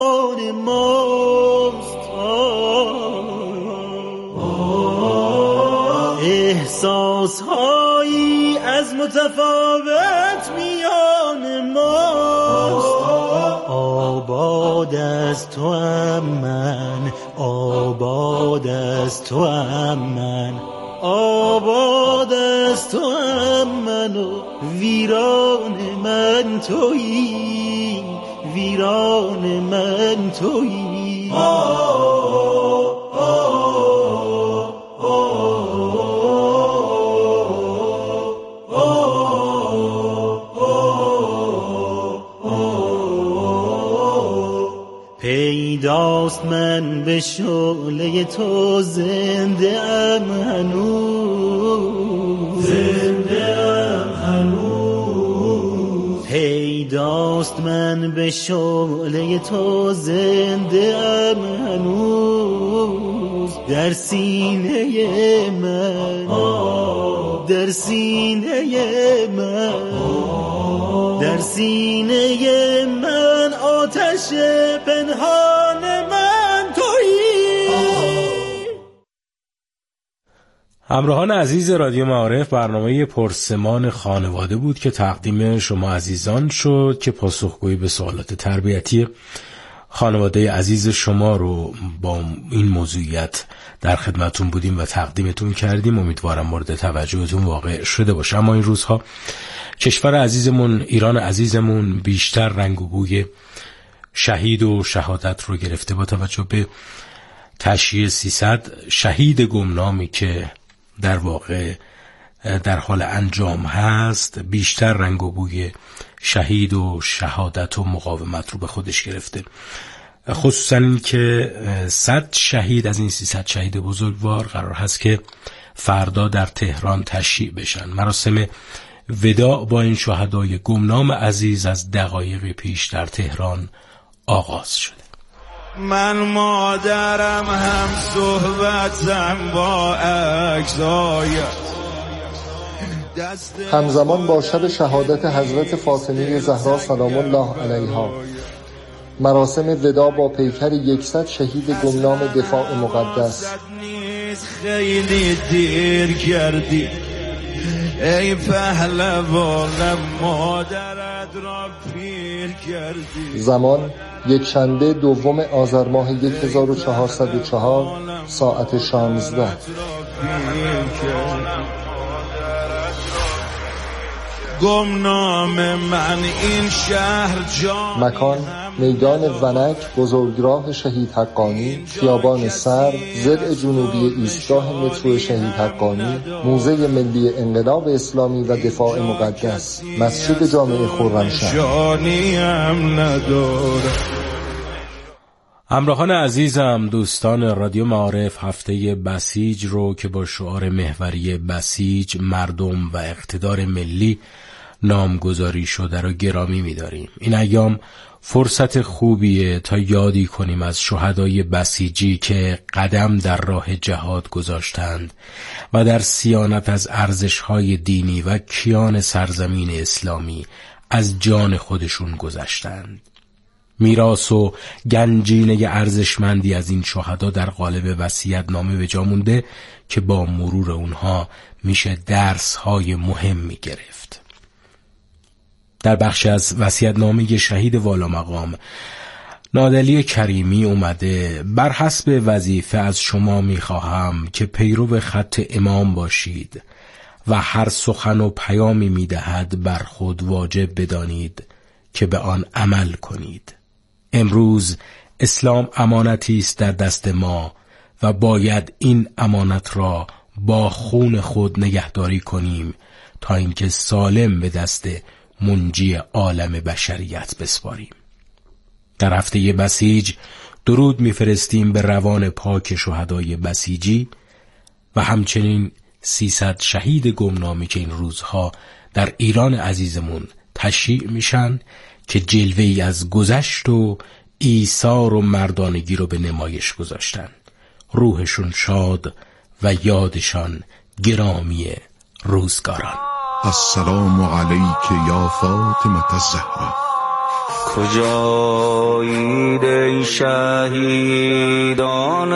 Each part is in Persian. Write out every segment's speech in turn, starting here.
احساس هایی از متفاوت میان ماست. آباد از تو ام من، آباد از تو ام من، آباد از تو ام من و ویران من تویی، ویران من تویی. پیداست من به شعله تو زنده ام هنوز، زنده ام هنوز. پیداست من به شعله تو زنده ام هنوز. در سینه من، در سینه من، در سینه من آتش پنهان من تویی. همراهان عزیز رادیو معارف، برنامه پرسمان خانواده بود که تقدیم شما عزیزان شد که پاسخگویی به سوالات تربیتی خانواده عزیز شما رو با این موضوعیت در خدمتون بودیم و تقدیمتون کردیم. امیدوارم مورد توجهتون واقع شده باشه. اما این روزها کشور عزیزمون، ایران عزیزمون، بیشتر رنگ و بوی شهید و شهادت رو گرفته. با توجه به تشییع 300 شهید گمنامی که در واقع در حال انجام هست، بیشتر رنگ و بوی شهید و شهادت و مقاومت رو به خودش گرفته. خصوصا این که 100 شهید از این 300 شهید بزرگوار قرار هست که فردا در تهران تشییع بشن. مراسم وداع با این شهدای گمنام عزیز از دقایق پیش در تهران آغاز شده. من مادرم هم صحبتم با عکسایت. همزمان با شب شهادت حضرت فاطمه زهرا سلام الله علیها، مراسم وداع با پیکر 100 شهید گمنام دفاع مقدس. خیلی دیر کردی ای پهلوانم، مادرت را پیر کردی. زمان یکشنبه 2 آذر ماه 1404 ساعت 16. گمنام من این شهر جان. مکان میدان ونک، بزرگراه شهید حقانی، خیابان سر، ضلع جنوبی ایستگاه مترو شهید حقانی، موزه ملی انقلاب اسلامی و دفاع مقدس، مسجد جامع خرمشهر. همراهان عزیزم، دوستان رادیو معارف، هفته بسیج رو که با شعار محوری بسیج، مردم و اقتدار ملی نامگذاری شده رو گرامی می‌داریم. این ایام فرصت خوبیه تا یادی کنیم از شهدای بسیجی که قدم در راه جهاد گذاشتند و در صیانت از ارزش‌های دینی و کیان سرزمین اسلامی از جان خودشون گذشتند. میراث و گنجینه ارزشمندی از این شهدا در قالب وصیت‌نامه به جا مونده که با مرور اونها میشه درس‌های مهمی گرفت. در بخش از وصیت‌نامه شهید والا مقام نادلی کریمی اومده: بر حسب وظیفه از شما میخواهم که پیرو خط امام باشید و هر سخن و پیامی میدهد بر خود واجب بدانید که به آن عمل کنید. امروز اسلام امانتی است در دست ما و باید این امانت را با خون خود نگهداری کنیم تا اینکه سالم به دست منجی عالم بشریت بسپاریم. در هفته بسیج درود میفرستیم به روان پاک شهدای بسیجی و همچنین 300 شهید گمنامی که این روزها در ایران عزیزمون تشییع میشن که جلوه‌ای از گذشت و ایثار و مردانگی رو به نمایش گذاشتن. روحشون شاد و یادشان گرامی روزگاران. السلام علیک یا فاطمه الزهرا. کجایید ای شهیدان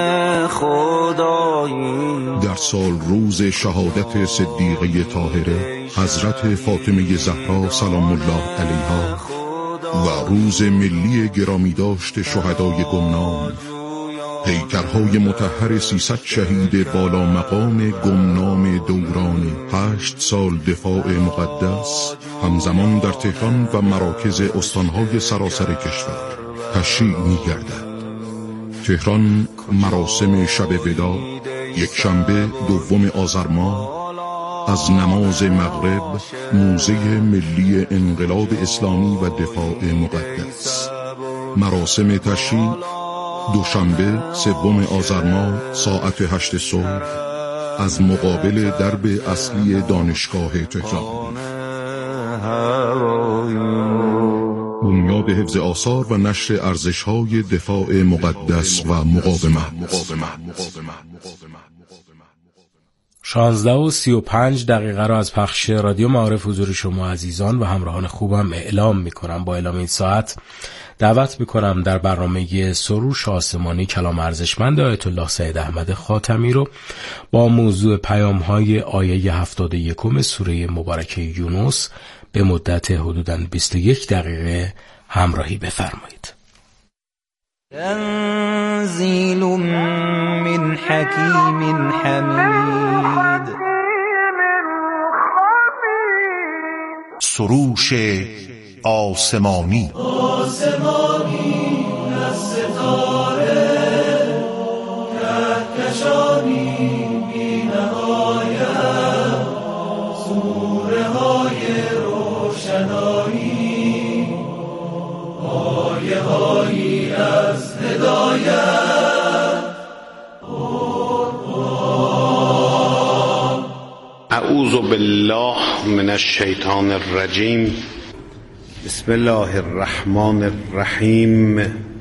خدایی. در سال روز شهادت صدیقه طاهره حضرت فاطمه زهرا سلام الله علیها و روز ملی گرامی داشت شهدای گمنام، پیکرهای مطهر 300 شهید بالا مقام گمنام دوران 8 سال دفاع مقدس همزمان در تهران و مراکز استانهای سراسر کشور تشریع می‌گردد. تهران مراسم شب وداع یکشنبه 2 آذر ماه از نماز مغرب موزه ملی انقلاب اسلامی و دفاع مقدس. مراسم تشییع دوشنبه 3 آذر ماه ساعت 8 صبح از مقابل درب اصلی دانشگاه تهران. بنیاد حفظ آثار و نشر ارزش‌های دفاع مقدس و مقاومت. 16:35 را از پخش رادیو معارف حضور شما عزیزان و همراهان خوبم اعلام می‌کنم. با اعلام این ساعت دعوت می‌کنم در برنامه سروش آسمانی کلام ارزشمند آیت الله سید احمد خاتمی رو با موضوع پیام‌های آیه 71 سوره مبارکه یونس به مدت حدوداً 21 دقیقه همراهی بفرمایید. تنزیل من حکیم حمید. سروش آسمانی از ستاره کهکشانی بی نهایت، سوره های روشنایی، آیه هایی از هدایت. اعوذ بالله من الشیطان الرجیم. بسم الله الرحمن الرحیم.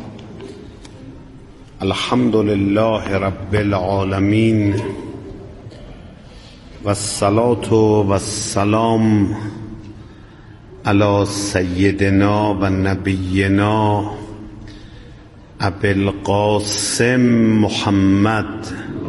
الحمد لله رب العالمین والصلاة والسلام علی سیدنا و نبینا ابی القاسم محمد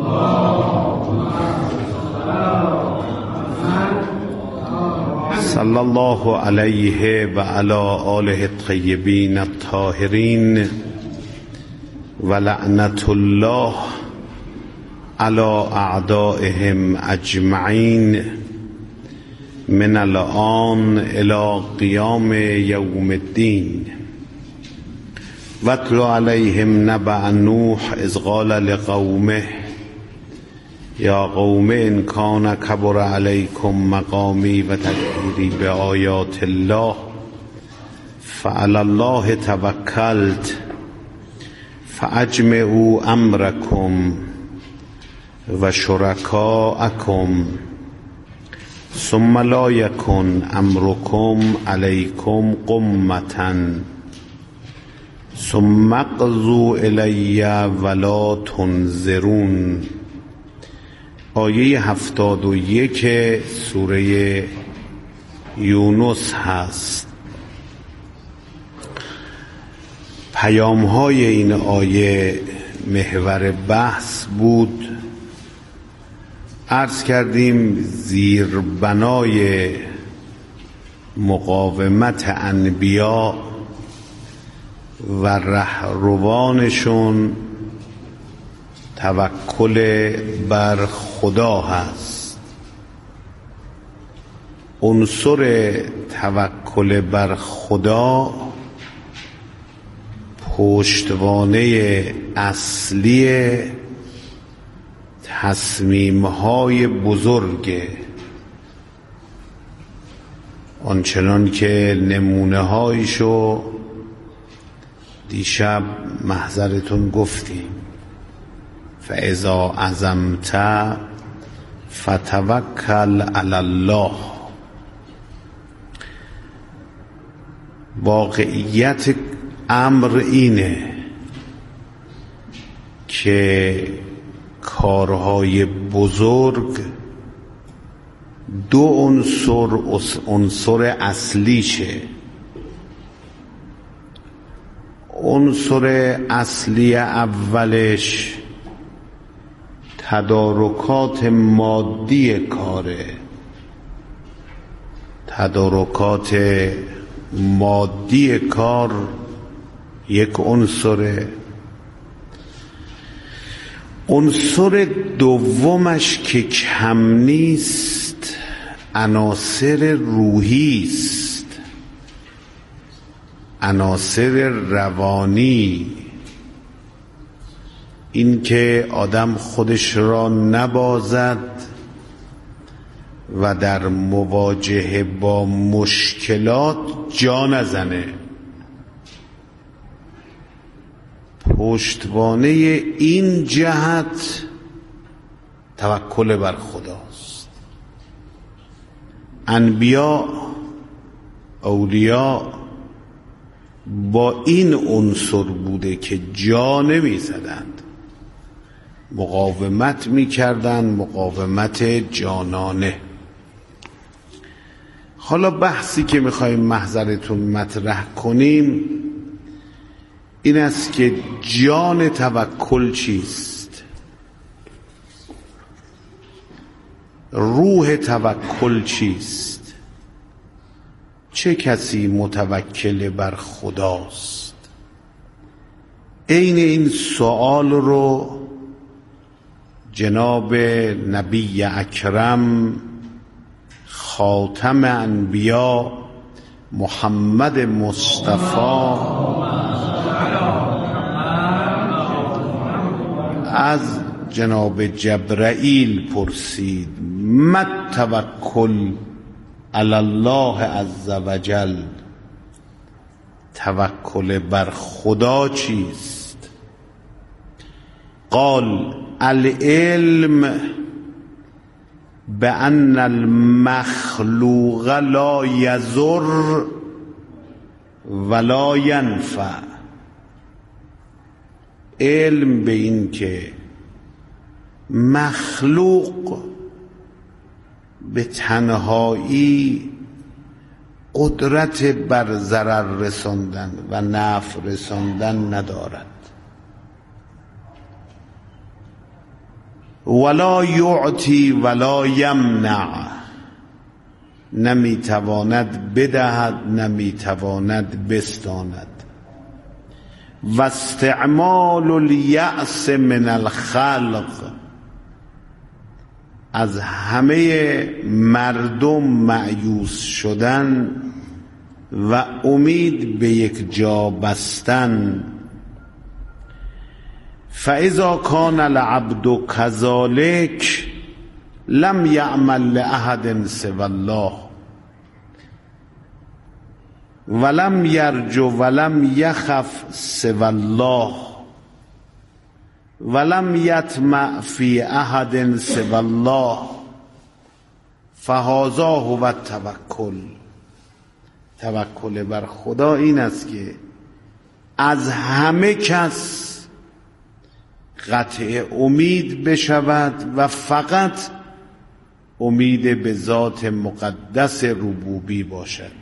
صلی الله علیه و علی آله الطیبین الطاهرین و لعنت الله علی اعدائهم اجمعین من الآن الی قیام یوم الدین. واتل علیهم نبأ نوح اذ قال لقومه یا قوم ان کان کبر علیکم مقامی و تذکیری بآیات الله فعلی الله توکلت فاجمعوا امرکم و شرکاءکم ثم لا یکن امرکم علیکم غمة ثم اقضوا الی ولا تنظرون. آیه 71 سوره یونس هست. پیام‌های این آیه محور بحث بود. عرض کردیم زیربنای مقاومت انبیا و رهروانشون توکل بر خدا هست. عنصر توکل بر خدا پشتوانه اصلی تصمیم‌های بزرگ، آنچنان که نمونه‌هایشو دیشب محضرتون گفتیم. فاذا عزمت فتوکل علی الله. واقعیت امر اینه که کارهای بزرگ دو عنصر اصلیشه. عنصر اصلی اولش تدارکات مادی کاره. تدارکات مادی کار یک عنصره. عنصر دومش که کم نیست عناصر روحی است، عناصر روانی. این که آدم خودش را نبازد و در مواجهه با مشکلات جا نزنه. پشتوانه این جهت توکل بر خداست. انبیا، اولیا با این عنصر بوده که جا نمی زدند، مقاومت می کردند، مقاومت جانانه. حالا بحثی که می خواهیم محضرتون مطرح کنیم این است که جان توکل چیست؟ روح توکل چیست؟ چه کسی متوکل بر خداست؟ عین این سوال رو جناب نبی اکرم خاتم انبیا محمد مصطفی از جناب جبرائیل پرسید: ما توکل علی الله عز وجل، توکل بر خدا چیست؟ قال العلم بأن المخلوق لا یضر ولا ینفع. علم به این که مخلوق به تنهایی قدرت بر ضرر رساندن و نفع رساندن ندارد. ولا یعطی ولا یمنع، نمیتواند بدهد نمیتواند بستاند. و استعمال الیأس من الخلق، از همه مردم مأیوس شدن و امید به یک جا بستن. فاذا کان العبد کذلک لم یعمل لأحد سوى الله ولم یرجو ولم یخف سوى الله ولم یطمع فی احد سوى الله فهذا هو التوکل. توکل بر خدا این است که از همه کس قطع امید بشود و فقط امید به ذات مقدس ربوبی باشد.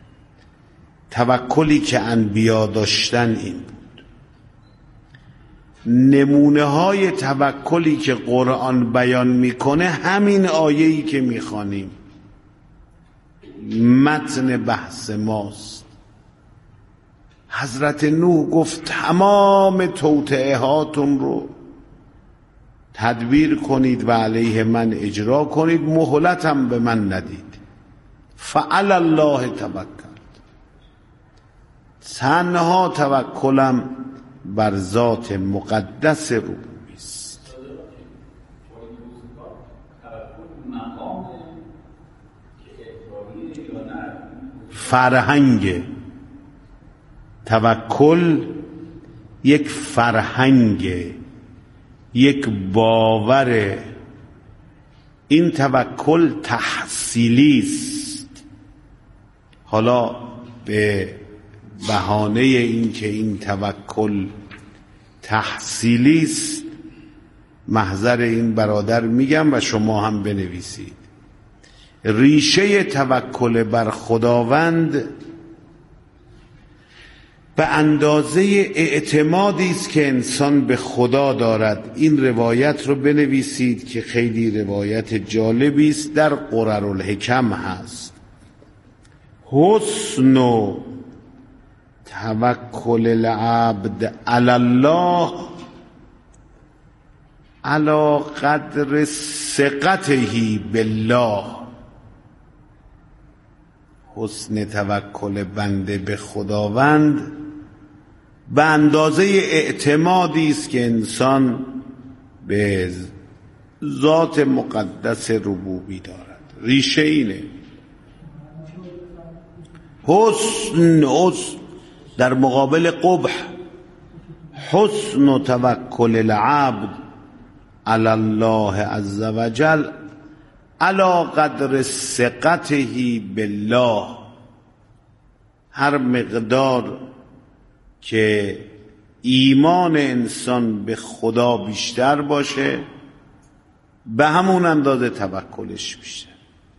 توکلی که انبیا داشتن این بود. نمونه های توکلی که قرآن بیان میکنه همین آیه‌ای که میخوانیم متن بحث ماست. حضرت نوح گفت تمام توطئه هاتون رو تدبیر کنید و علیه من اجرا کنید، مهلتم به من ندید. فعلی الله توکل، تنها توکلم بر ذات مقدس ربوبی است. فرهنگ توکل یک فرهنگ، یک باور. این توکل تحصیلی است. حالا به بهانه این که این توکل تحصیلی است محضر این برادر میگم و شما هم بنویسید. ریشه توکل بر خداوند به اندازه اعتمادی است که انسان به خدا دارد. این روایت رو بنویسید که خیلی روایت جالبی است، در قررالحکم هست. حسن توکل العبد علی الله علی قدر ثقته بالله. حسن توکل بنده به خداوند به اندازه اعتمادی است که انسان به ذات مقدس ربوبی دارد. ریشه اینه. حسن در مقابل قبح. حسن توکل العبد علی الله عز وجل علی قدر ثقته بالله. هر مقدار که ایمان انسان به خدا بیشتر باشه به همون اندازه توکلش بیشتر.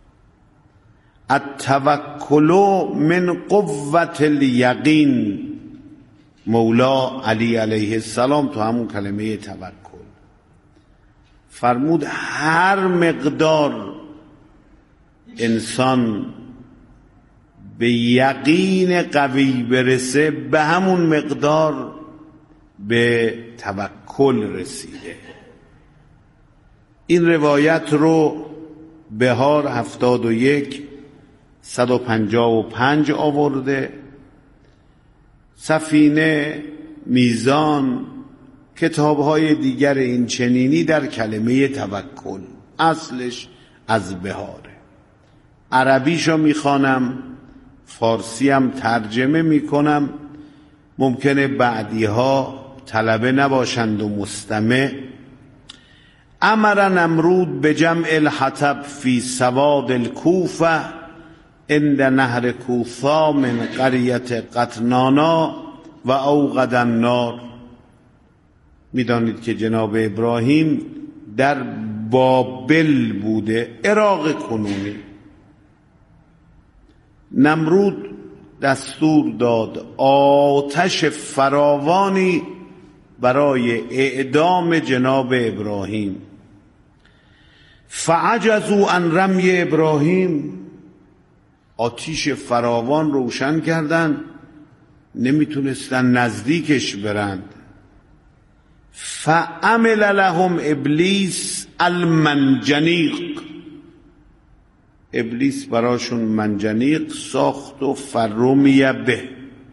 التوکل من قوة الیقین. مولا علی علیه السلام تو همون کلمه توکل فرمود هر مقدار انسان به یقین قوی برسه به همون مقدار به توکل رسیده. این روایت رو بهار 71 155 آورده. سفینه، میزان، کتاب‌های دیگر این چنینی در کلمه توکل. اصلش از بهاره. عربیشو میخوانم، فارسی هم ترجمه میکنم. ممکنه بعدیها طلبه نباشند و مستمع. امر نمرود به جمع الحطب فی سواد الکوفه عند نهر کوثا من قریت قطنانا و اوقد النار. میدانید که جناب ابراهیم در بابل بوده، عراق کنونی. نمرود دستور داد آتش فراوانی برای اعدام جناب ابراهیم. فعجزوا عن رمی ابراهیم. آتش فراوان روشن کردن، نمیتونستن نزدیکش برند. فعمل لهم ابلیس المنجنیق. ابلیس براشون منجنیق ساخت و فرمی به.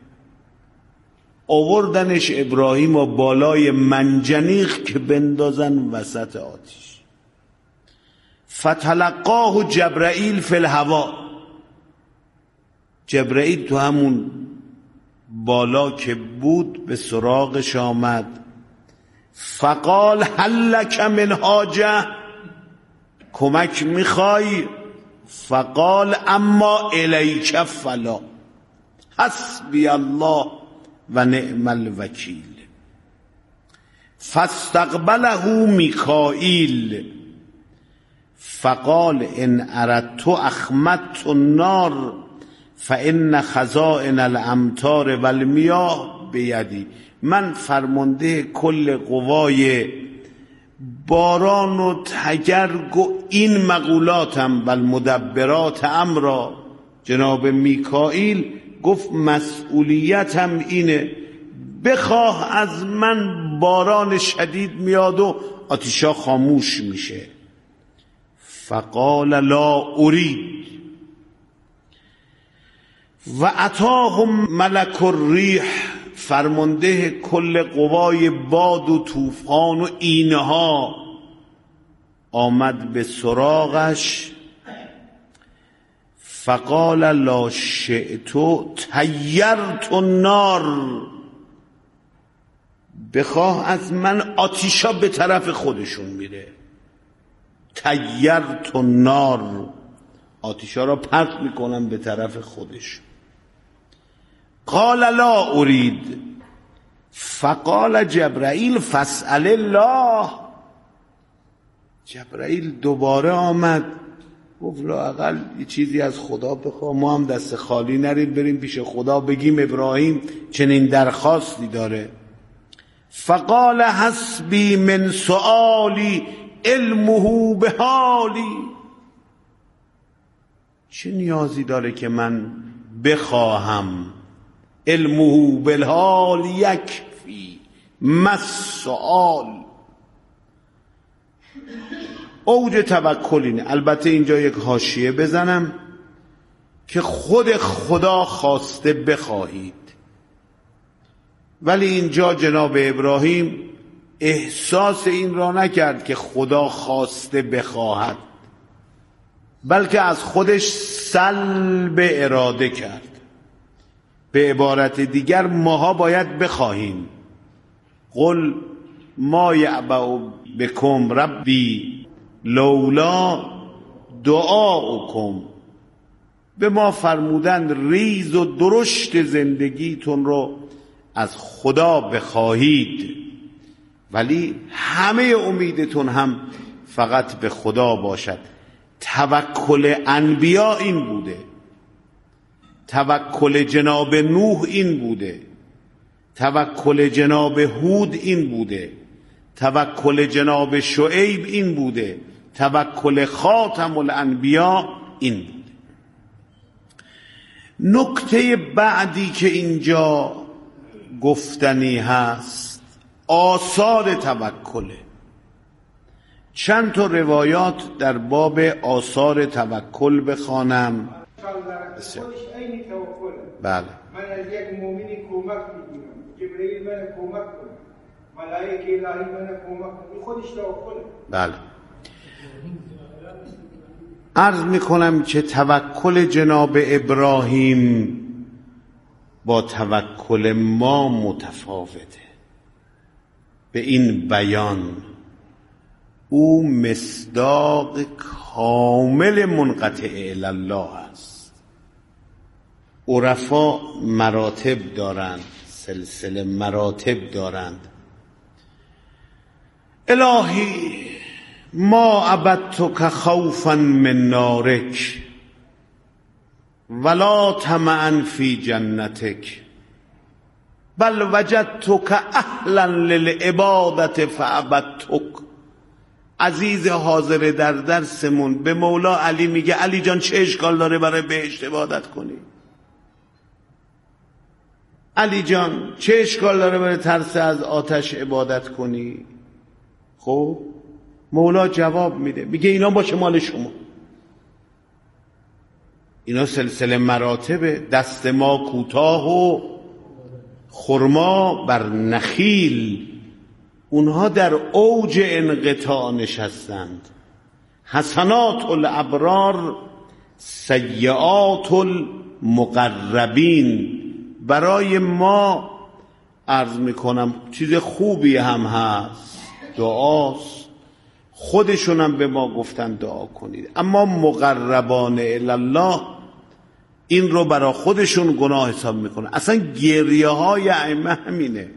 آوردنش ابراهیم و بالای منجنیق که بندازن وسط آتش. فتلقاه جبرائیل فی الهوا. جبرائیل تو همون بالا که بود به سراغش آمد. فقال هل لک من حاجه. کمک میخوای؟ فقال اما الیک فلا حسبی الله و نعم الوکیل. فاستقبله میکائیل فقال ان اردت اخمدت النار فان خزائن الامطار والمیاه بیدی. من فرمانده کل قوای باران و تگرگ و این مقولاتم و المدبرات امرا. جناب میکائیل گفت مسئولیتم اینه، بخواه از من باران شدید میاد و آتشا خاموش میشه. فقال لا ارید. و اتاهم ملک الریح. فرمانده کل قوای باد و طوفان و اینها آمد به سراغش. فقال لا شئت طیرت النار. بخواه از من آتیشا به طرف خودشون میره. طیرت النار، آتیشا را پرت میکنم به طرف خودشون. قال لا ارید. فقال جبرائیل فاسأل الله. جبرائیل دوباره آمد گفت لااقل یه چیزی از خدا بخوا، ما هم دست خالی نریم بریم پیش خدا بگیم ابراهیم چنین درخواستی داره. فقال حسبی من سؤالی علمه به حالی، چه نیازی داره که من بخواهم؟ علمه بالحال یکفی ما السؤال. اوج توکل اینه. البته اینجا یک حاشیه بزنم که خود خدا خواسته بخواهید، ولی اینجا جناب ابراهیم احساس این را نکرد که خدا خواسته بخواهد، بلکه از خودش سلب اراده کرد. به عبارت دیگر ماها باید بخواهیم. قل ما یعبأ بکم ربی لولا دعاؤکم. به ما فرمودند ریز و درشت زندگیتون رو از خدا بخواهید، ولی همه امیدتون هم فقط به خدا باشد. توکل انبیا این بوده، توکل جناب نوح این بوده، توکل جناب هود این بوده، توکل جناب شعیب این بوده، توکل خاتم الانبیا این بوده. نکته بعدی که اینجا گفتنی هست آثار توکله. چند تا روایات در باب آثار توکل بخوانم. بله. من از یک مؤمنی کمک میگیرم، جبرئیل من کمک کنه، ملائکه الهی من کمک کنه، خودش توکله. بله. عرض میکنم که توکل جناب ابراهیم با توکل ما متفاوته. به این بیان او مصداق کامل منقطع الی الله است. عرفا مراتب دارند، سلسله مراتب دارند. الهی ما عبدتک خوفا من نارک ولا طمعا فی جنتک بل وجدتک اهلا للعبادة فعبدتک. عزیز حاضر در درسمون به مولا علی میگه علی جان چه اشکال داره برای بهشت عبادت کنی؟ علی جان چه اشکال داره برای ترس از آتش عبادت کنی؟ خب مولا جواب میده، میگه اینا باشه مال شما، اینا سلسله مراتبه. دست ما کوتاه و خرما بر نخیل، اونها در اوج انقطاع نشستند. حسنات الابرار سیئات المقربین. برای ما عرض میکنم چیز خوبی هم هست، دعاست، خودشونم به ما گفتن دعا کنید، اما مقربان الله این رو برای خودشون گناه حساب میکنه. اصلا گریه های ائمه همینه.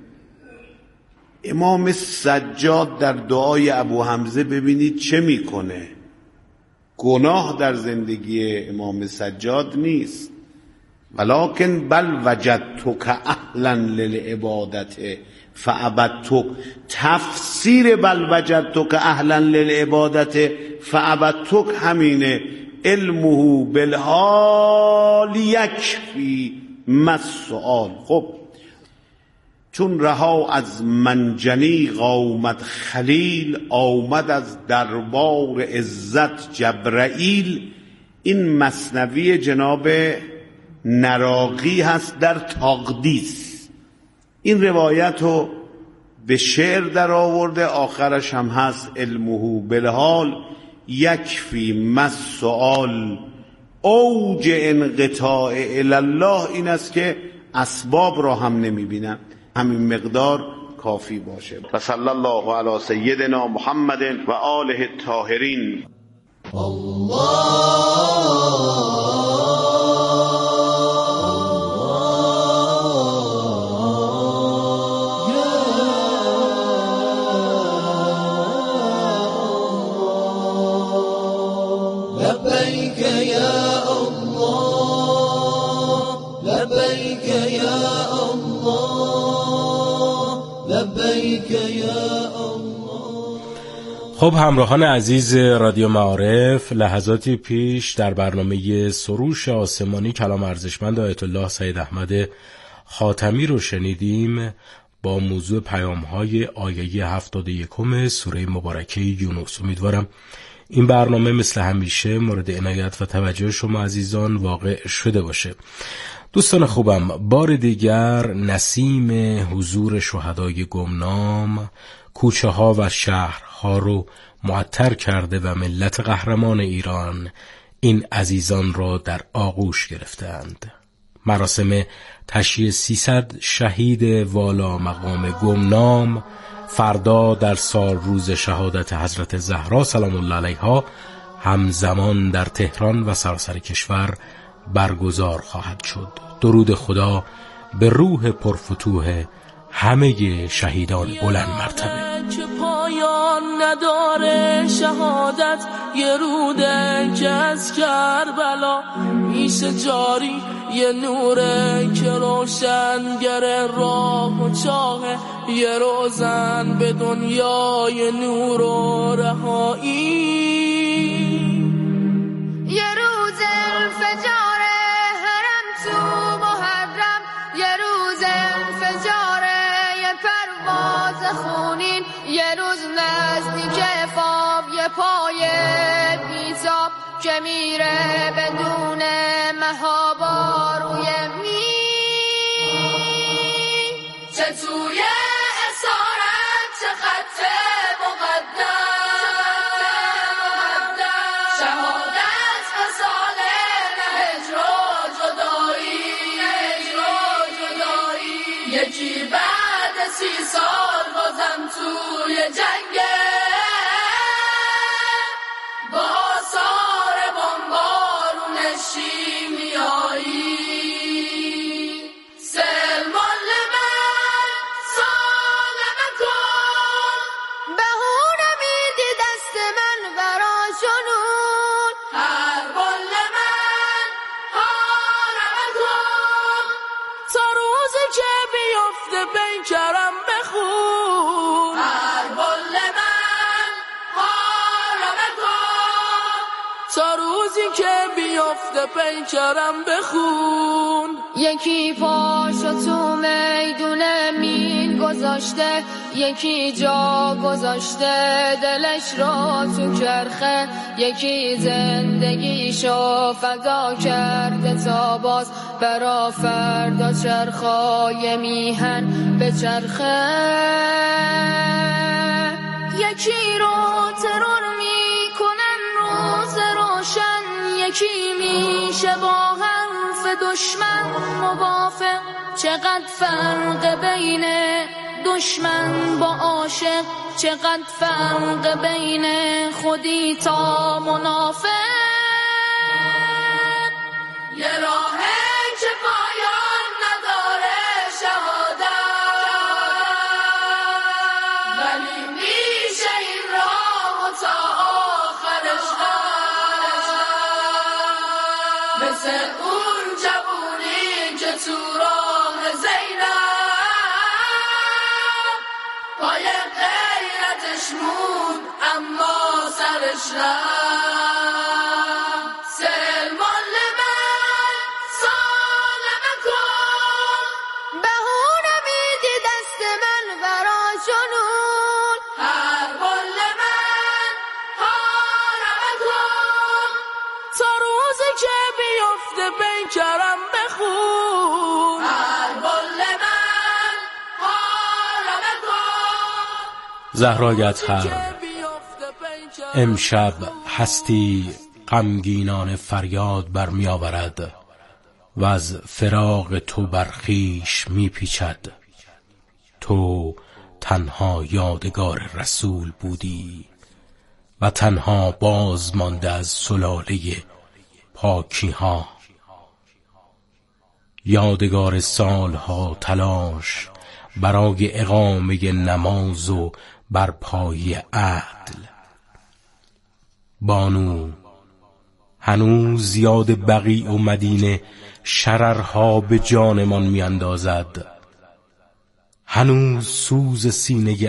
امام سجاد در دعای ابو حمزه ببینید چه میکنه. گناه در زندگی امام سجاد نیست، ولکن بل وجدتک اهلا للعبادة فعبدتک. تفسیر بل وجدتک اهلا للعبادة فعبدتک همینه. علمه بالحال یکفی ما السؤال. خب چون رها از منجنیق آمد خلیل، آمد از دربار عزت جبرائیل. این مثنوی جناب نراقی هست در تقدیس. این روایت رو به شعر در آورده، آخرش هم هست علمه بالحال یکفی ما السؤال. اوج انقطاع الی الله این است که اسباب را هم نمیبینم، همین مقدار کافی باشه. و صلی الله علی سیدنا محمد و آله الطاهرین. لبیک خب همراهان عزیز رادیو معارف، لحظاتی پیش در برنامه سروش آسمانی کلام ارزشمند آیت الله سید احمد خاتمی رو شنیدیم با موضوع پیام‌های آیه 71 سوره مبارکه یونس. امیدوارم این برنامه مثل همیشه مورد عنایت و توجه شما عزیزان واقع شده باشه. دوستان خوبم، بار دیگر نسیم حضور شهدای گمنام کوچه ها و شهرها رو معطر کرده و ملت قهرمان ایران این عزیزان را در آغوش گرفتند. مراسم تشییع 300 شهید والا مقام گمنام فردا در سال روز شهادت حضرت زهرا سلام الله علیها همزمان در تهران و سراسر کشور برگزار خواهد شد. درود خدا به روح پرفتوح همه شهیدان بلند مرتبه. که پایان نداره شهادت یه روده که از کربلا میشه جاری، یه نوره که روشنگر راه و چاهه، یه روزن به دنیای نور و رهایی، یه روز انفجار حرم تو محرم، یه روز انفجار یه پرواز خونین، یه روز نزدیک فاب یه پای بیتاب که میره بدون مهابا روی چه توی اسارت چه خط مقدم، شهادت مثال هجر و جدایی، یکی بعد 30 سال بازم توی جنگه با آثار بمبارون شیمیایی. سلمان من سالم کن، بهونه میدی دست من برا جنون، هر بال من هارم کن تا روزی که بیفته پیکرم بخون، هر بال من هارم کن تا روزی که بیفته پیکرم بخون. یکی پاشو تو میدون مین گذاشته، یکی جا گذاشته دلش رو تو کرخه، یکی زندگیشو فدا کرده تا باز برا فردا چرخای میهن به چرخه، یکی رو ترور میکنن روز روشن، یکی میشه با حرف دشمن موافق، چقدر فرق بین دشمن با عاشق، چقدر فرق بین خودی تا منافق، یه راهه که پایان نداره شهادت، ولی میشه این راه تا آخرش مثل اون جوونی که تو راه زینب پای غیرتش موند اما سرش رفت. سلمان من سالم کن، بهونه میدی دست من برا جنون، هر بال من هارم کن تا روزی که بیفته پیکرم بخون، هر بال من هارم کن. زهرا گتهر امشب هستی غمگینان فریاد برمی آورد و از فراق تو برخیش می پیچد. تو تنها یادگار رسول بودی و تنها باز مانده از سلاله پاکی ها، یادگار سالها تلاش برای اقامه نماز و برپایی عدل. بانو هنوز یاد بقیع و مدینه شررها به جانمان می اندازد، هنوز سوز سینه